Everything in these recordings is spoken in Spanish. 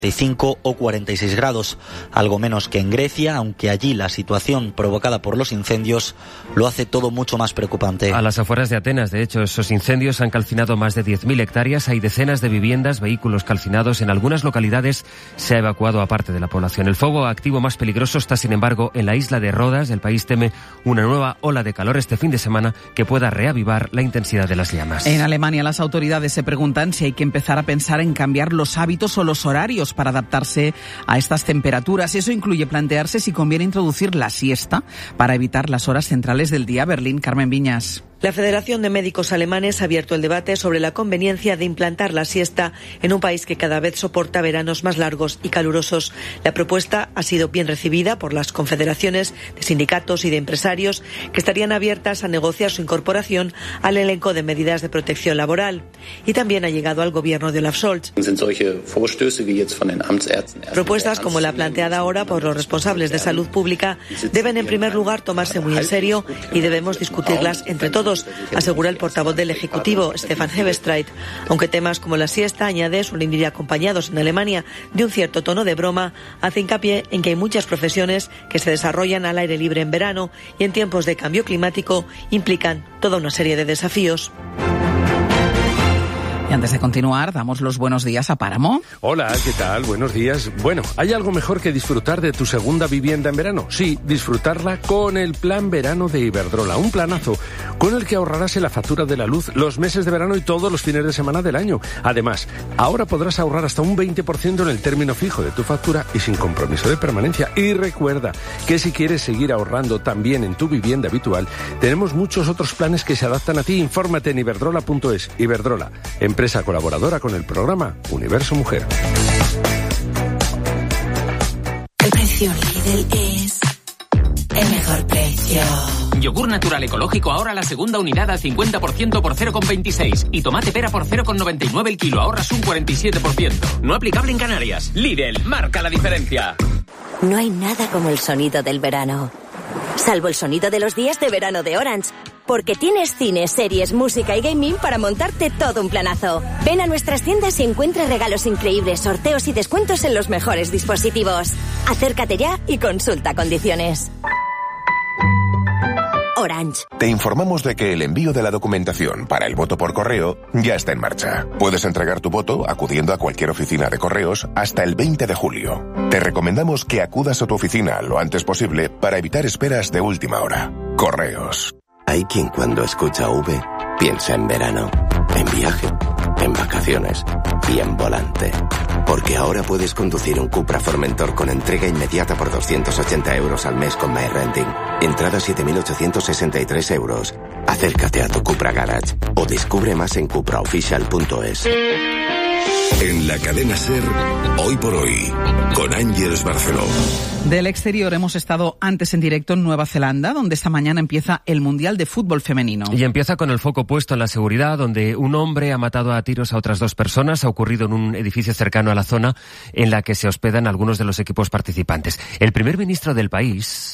45 o 46 grados, algo menos que en Grecia, aunque allí la situación provocada por los incendios lo hace todo mucho más preocupante. A las afueras de Atenas, de hecho, esos incendios han calcinado más de 10.000 hectáreas, hay decenas de viviendas, vehículos calcinados, en algunas localidades se ha evacuado a parte de la población. El fuego activo más peligroso está, sin embargo, en la isla de Rodas. El país teme una nueva ola de calor este fin de semana que pueda reavivar la intensidad de las llamas. En Alemania, las autoridades se preguntan si hay que empezar a pensar en cambiar los hábitos o los horarios para adaptarse a estas temperaturas. Eso incluye plantearse si conviene introducir la siesta para evitar las horas centrales del día. Berlín, Carmen Viñas. La Federación de Médicos Alemanes ha abierto el debate sobre la conveniencia de implantar la siesta en un país que cada vez soporta veranos más largos y calurosos. La propuesta ha sido bien recibida por las confederaciones de sindicatos y de empresarios que estarían abiertas a negociar su incorporación al elenco de medidas de protección laboral. Y también ha llegado al gobierno de Olaf Scholz. Propuestas como la planteada ahora por los responsables de salud pública deben en primer lugar tomarse muy en serio y debemos discutirlas entre todos, asegura el portavoz del Ejecutivo, Stefan Hebestreit. Aunque temas como la siesta, añade, suelen ir acompañados en Alemania de un cierto tono de broma, hace hincapié en que hay muchas profesiones que se desarrollan al aire libre en verano y en tiempos de cambio climático implican toda una serie de desafíos. Y antes de continuar, damos los buenos días a Páramo. Hola, ¿qué tal? Buenos días. Bueno, ¿hay algo mejor que disfrutar de tu segunda vivienda en verano? Sí, disfrutarla con el Plan Verano de Iberdrola. Un planazo con el que ahorrarás en la factura de la luz los meses de verano y todos los fines de semana del año. Además, ahora podrás ahorrar hasta un 20% en el término fijo de tu factura y sin compromiso de permanencia. Y recuerda que si quieres seguir ahorrando también en tu vivienda habitual, tenemos muchos otros planes que se adaptan a ti. Infórmate en iberdrola.es. Iberdrola, empresa colaboradora con el programa Universo Mujer. El precio Lidl es el mejor precio. Yogur natural ecológico ahora la segunda unidad al 50% por 0,26 y tomate pera por 0,99 el kilo, ahorras un 47%. No aplicable en Canarias. Lidl, marca la diferencia. No hay nada como el sonido del verano, salvo el sonido de los días de verano de Orange. Porque tienes cine, series, música y gaming para montarte todo un planazo. Ven a nuestras tiendas y encuentra regalos increíbles, sorteos y descuentos en los mejores dispositivos. Acércate ya y consulta condiciones. Orange. Te informamos de que el envío de la documentación para el voto por correo ya está en marcha. Puedes entregar tu voto acudiendo a cualquier oficina de correos hasta el 20 de julio. Te recomendamos que acudas a tu oficina lo antes posible para evitar esperas de última hora. Correos. Hay quien cuando escucha V piensa en verano, en viaje, en vacaciones y en volante. Porque ahora puedes conducir un Cupra Formentor con entrega inmediata por 280 euros al mes con MyRenting. Entrada 7.863 euros. Acércate a tu Cupra Garage o descubre más en cupraofficial.es. En la cadena SER, Hoy por Hoy, con Ángeles Barceló. Del exterior hemos estado antes en directo en Nueva Zelanda, donde esta mañana empieza el Mundial de Fútbol Femenino. Y empieza con el foco puesto en la seguridad, donde un hombre ha matado a tiros a otras dos personas. Ha ocurrido en un edificio cercano a la zona en la que se hospedan algunos de los equipos participantes. El primer ministro del país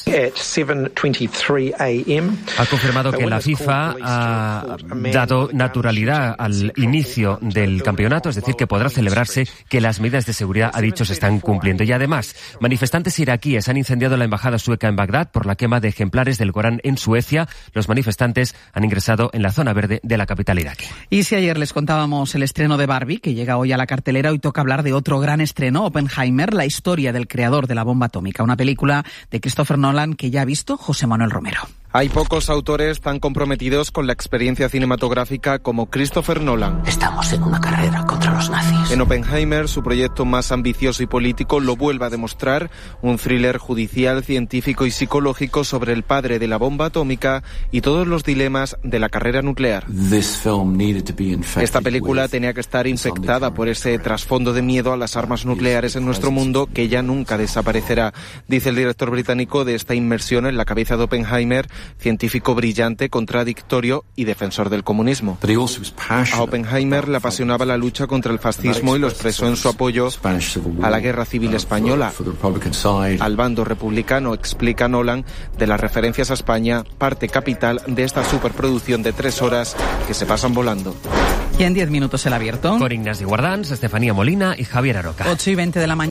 ha confirmado que la FIFA ha dado naturalidad al inicio del campeonato, es decir, que podrá celebrarse, que las medidas de seguridad, ha dicho, se están cumpliendo. Y además, manifestantes iraquíes han incendiado la embajada sueca en Bagdad por la quema de ejemplares del Corán en Suecia. Los manifestantes han ingresado en la zona verde de la capital iraquí. Y si ayer les contábamos el estreno de Barbie, que llega hoy a la cartelera, hoy toca hablar de otro gran estreno, Oppenheimer, la historia del creador de la bomba atómica, una película de Christopher Nolan que ya ha visto José Manuel Romero. Hay pocos autores tan comprometidos con la experiencia cinematográfica como Christopher Nolan. Estamos en una carrera contra los nazis. En Oppenheimer, su proyecto más ambicioso y político lo vuelve a demostrar, un thriller judicial, científico y psicológico sobre el padre de la bomba atómica y todos los dilemas de la carrera nuclear. Esta película tenía que estar infectada por ese trasfondo de miedo a las armas nucleares en nuestro mundo que ya nunca desaparecerá, dice el director británico de esta inmersión en la cabeza de Oppenheimer, científico brillante, contradictorio y defensor del comunismo. A Oppenheimer le apasionaba la lucha contra el fascismo y lo expresó en su apoyo a la Guerra Civil Española. Al bando republicano, explica Nolan, de las referencias a España, parte capital de esta superproducción de 3 horas que se pasan volando. Y en 10 minutos el abierto. Con Ignasi Guardans, Estefanía Molina y Javier Aroca. 8:20 de la mañana.